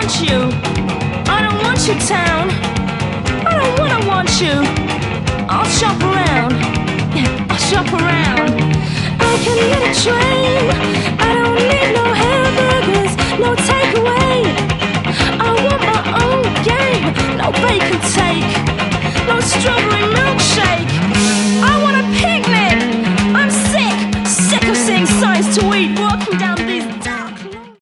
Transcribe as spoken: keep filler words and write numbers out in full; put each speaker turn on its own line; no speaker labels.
want you. I don't want your town. I don't wanna want you. I'll shop around. Yeah, I'll shop around. I can get a train. I don't need